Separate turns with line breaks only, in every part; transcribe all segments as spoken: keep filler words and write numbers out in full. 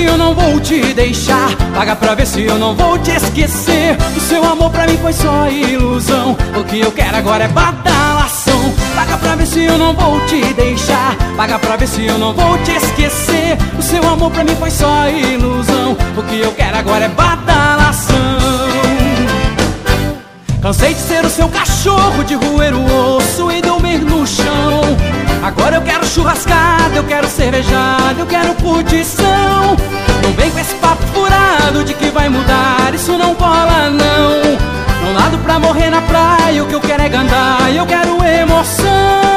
eu não vou te deixar. Paga pra ver se eu não vou te esquecer. O seu amor pra mim foi só ilusão. O que eu quero agora é badalação. Paga pra ver se eu não vou te deixar. Paga pra ver se eu não vou te esquecer. O seu amor pra mim foi só ilusão. O que eu quero agora é badalação. Cansei de ser o seu cachorro, de roer o osso e dormir no chão. Agora eu quero churrascada, eu quero cervejada, eu quero curtição. Não vem com esse papo furado de que vai mudar, isso não cola não. Não nado pra morrer na praia, o que eu quero é gandar, eu quero emoção.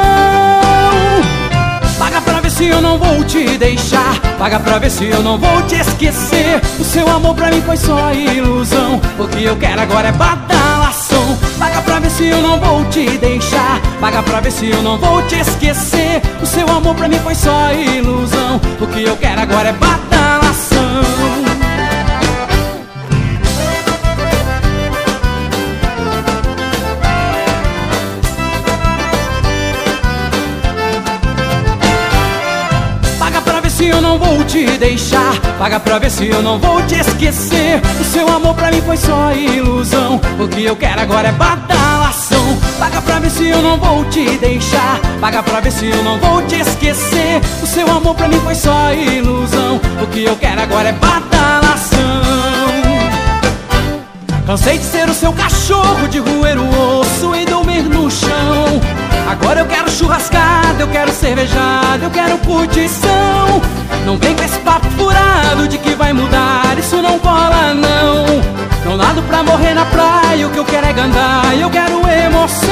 Paga pra ver se eu não vou te deixar. Paga pra ver se eu não vou te esquecer. O seu amor pra mim foi só ilusão. O que eu quero agora é badalação. Paga pra ver se eu não vou te deixar. Paga pra ver se eu não vou te esquecer. O seu amor pra mim foi só ilusão. O que eu quero agora é badalação. Se eu não vou te deixar, paga pra ver se eu não vou te esquecer. O seu amor pra mim foi só ilusão. O que eu quero agora é badalação. Paga pra ver se eu não vou te deixar. Paga pra ver se eu não vou te esquecer. O seu amor pra mim foi só ilusão. O que eu quero agora é badalação. Cansei de ser o seu cachorro, de roer o osso e dormir no chão. Agora eu quero churrascada, eu quero cervejada, eu quero curtição. Não vem com esse papo furado de que vai mudar, isso não cola não. Não nado pra morrer na praia, o que eu quero é gandar, eu quero emoção.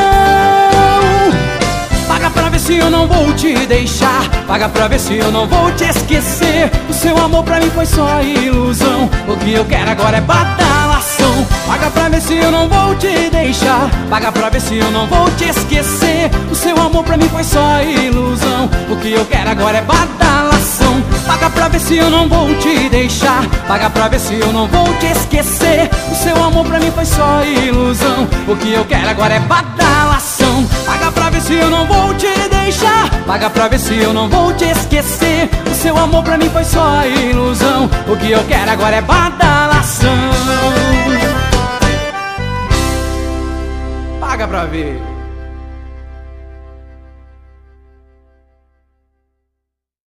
Paga pra ver se eu não vou te deixar. Paga pra ver se eu não vou te esquecer. O seu amor pra mim foi só ilusão. O que eu quero agora é badalação. Paga pra ver se eu não vou te deixar. Paga pra ver se eu não vou te esquecer. O seu amor pra mim foi só ilusão. O que eu quero agora é badalação. Paga pra ver se eu não vou te deixar. Paga pra ver se eu não vou te esquecer. O seu amor pra mim foi só ilusão. O que eu quero agora é badalação. Paga pra ver se eu não vou te deixar. Paga pra ver se eu não vou te esquecer. O seu amor pra mim foi só ilusão. O que eu quero agora é badalação. Paga pra ver.